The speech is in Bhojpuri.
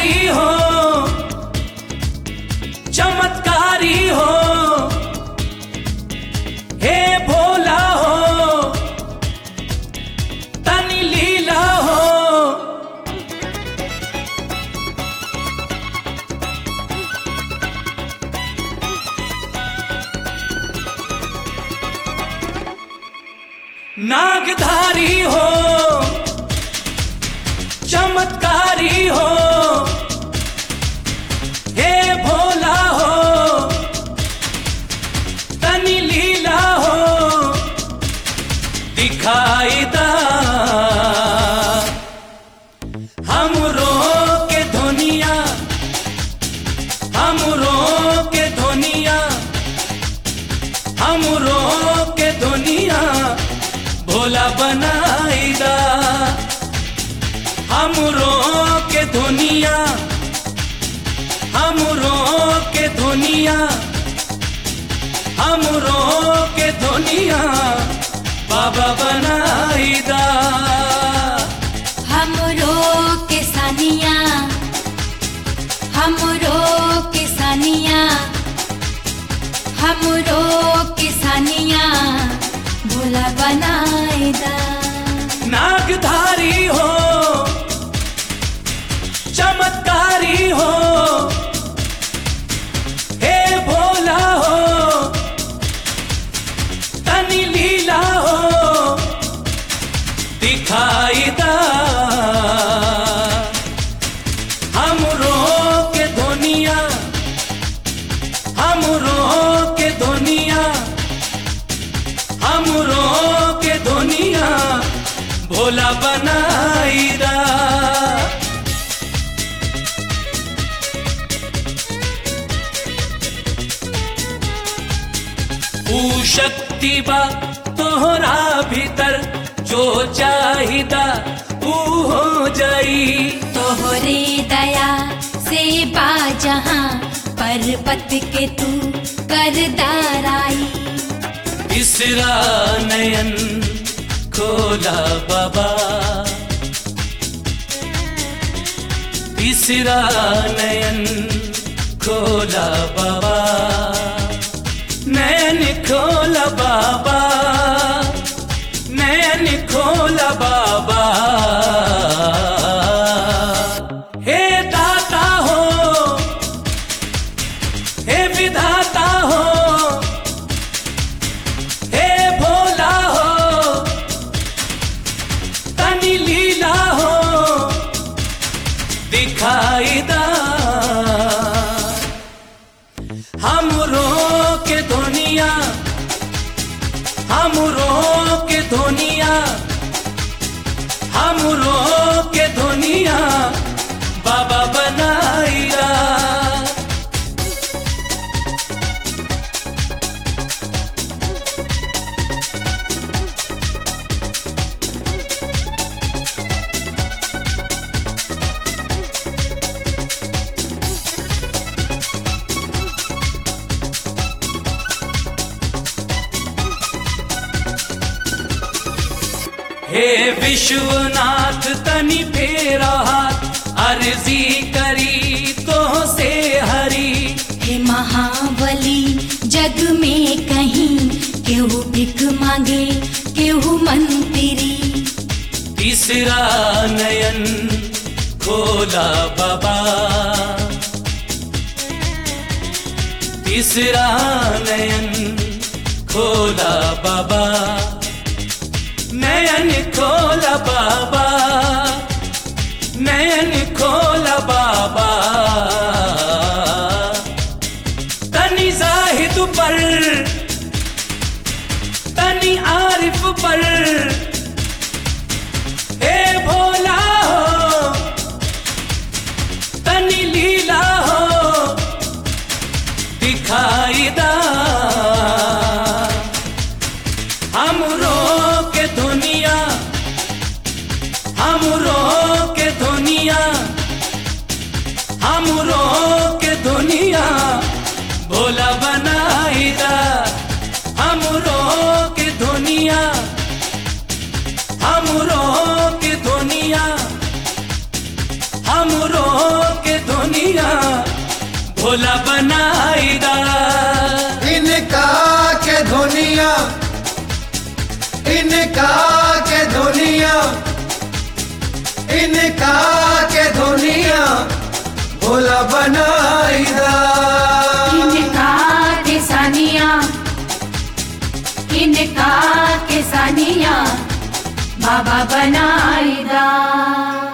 चमत्कारी हो, चमत्कारी हो, हे भोला हो, तनी लीला हो। नागधारी हो, चमत्कारी हो, हे भोला हो, तनी लीला हो। दिखाई दा हमरो के धुनिया, हमरो के धुनिया, हमरो के धुनिया भोला बनाई दा। हमरो के दुनिया, हमरो के दुनिया, हमरो के दुनिया बाबा बनाई दा। हमरो के सानिया, हमरो के सानिया, हमरो के सानिया भोला बनाई दा। नागधारी हो, चमत्कारी हो, हे भोला हो, तनी लीला हो। दिखाई दा हमरो के दुनिया, हमरो के दुनिया, हमरो के दुनिया भोला बनाई दा। ऊ शक्ति बा तोहरा भीतर, जो चाहिदा ऊ हो जाई। तोहरे दया से बाजहां पर्वत के तू कर दाराई। तीसरा नयन खोला बाबा, तीसरा नयन खोला बाबा, नयन खोला बाबा, नयन खोला बाबा। हे दाता हो, हे विधाता हो, हे भोला हो, तनी लीला हो। दिखाई दा हमरो के दुनिया, हमरो के दुनिया, हमरो के दुनिया बाबा बनाईरा। हे विश्वनाथ तनी फेरा हाथ, अर्जी करी तो से हरी। हे महाबली जग में कहीं केहू भिख मांगे केहू मंत्री। तीसरा नयन खोला बाबा, तीसरा नयन खोला बाबा, नयन खोला बाबा, नयन खोला बाबा। तनी जाहिद पर, तनी आरिफ पर, हे भोला हो, तनी लीला हो। दिखाई दा हमरो के दुनिया, हमरो के दुनिया, हमरो के दुनिया भोला बनाई दा। हमरो के दुनिया, हमरो के दुनिया, हमरो के दुनिया भोला बनाईदा। इनका के दुनिया, इनका के दुनिया, इनका के दुनिया भोला बनाईदा। इनका के सानिया, इनका के सानिया बाबा बनाईदा।